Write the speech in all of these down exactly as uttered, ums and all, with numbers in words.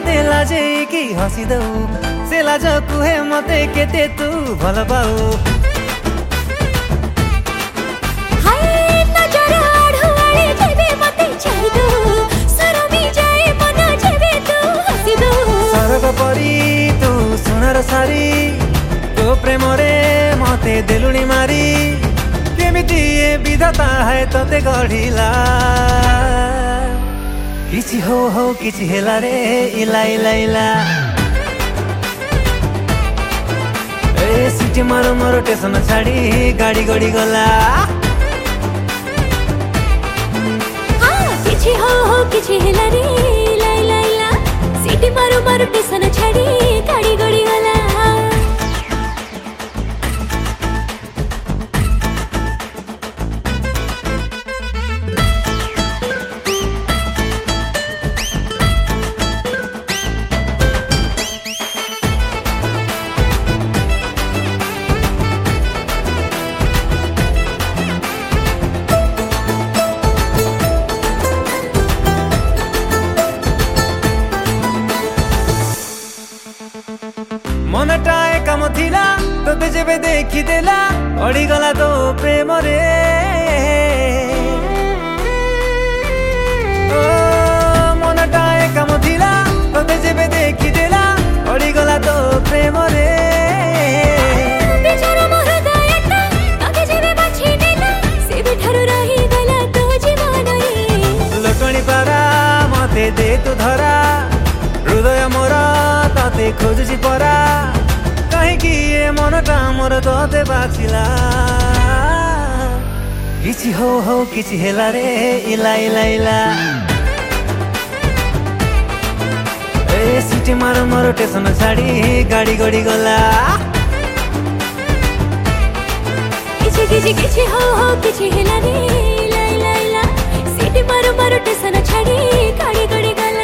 मते लाजे कि हसी दऊ से लाज कुहे मते केते तू भल पाऊ हाय नजर आढ़ुआड़े जेबे मते छाई दो सरमी जाए मन जेबे तू हसी दो सरग परी तू सुनर सारी तो प्रेम रे मते देलुणी मारी केमिति ए विधाता है तते गढ़िला किछि हो हो किछि हेला रे इला इला इला ए सिटी मारो मारो टेसन छाड़ी गाड़ी गड़ी गला हाँ किछि हो हो किछि हेला रे इला इला इला सिटी मारो मारो टेसन छाड़ी गाड़ी गड़ी गला मनटा काम थिला तोते जेबे देखी देला अड़ी गला तो प्रेम रे ओ मनटा काम थिला तोते जेबे देखी देला अड़ी गला तो प्रेम रे बेचारा मोर दयाटा ताके जेबे बाछी नेला से भी ठारो रही गला तो जीवन रे लटणी पारा मते दे तू धरा हृदय मोर तते खोजुची परा कहीं कि ये मनटा मोर तते बाछिला किछि हो हो किछि हेला रे इला इला इला ए सिटी मारो मारो टेसन छाड़ी गाड़ी गड़ी गला किछि किछि किछि हो हो किछि हेला रे इला इला इला सिटी मारो मारो टेसन छाड़ी गाड़ी गड़ी गला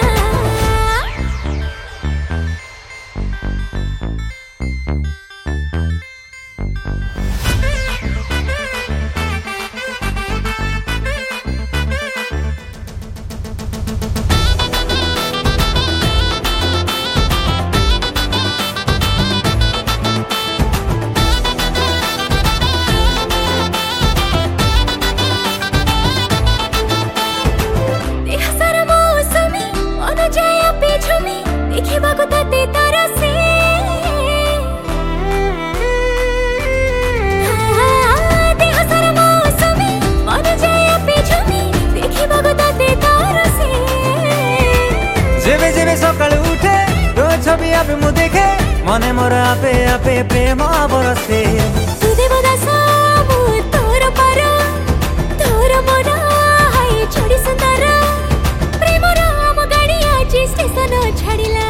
जेबे जेबे सकाळ उठे रोज छवि आपे मु देखे मने मोर आपे आपे प्रेम बरसे तू देवदास मु तोर पर तोर मन हाय छोड़ी सुंदर प्रेम राम गाड़ी आज स्टेशन छाड़िला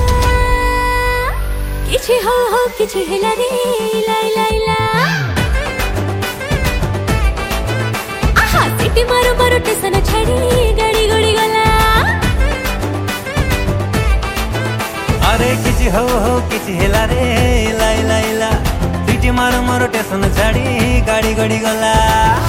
किछि हो हो किछि हेला रे इला इला इला आहा सिटी मारो मारो स्टेशन छाड़ी गाड़ी गड़ी गला अरे किछि हो हो किछि हेला रे इला इला इला सिटी मारो मारो टेसन छाड़ी गाड़ी गड़ी गला।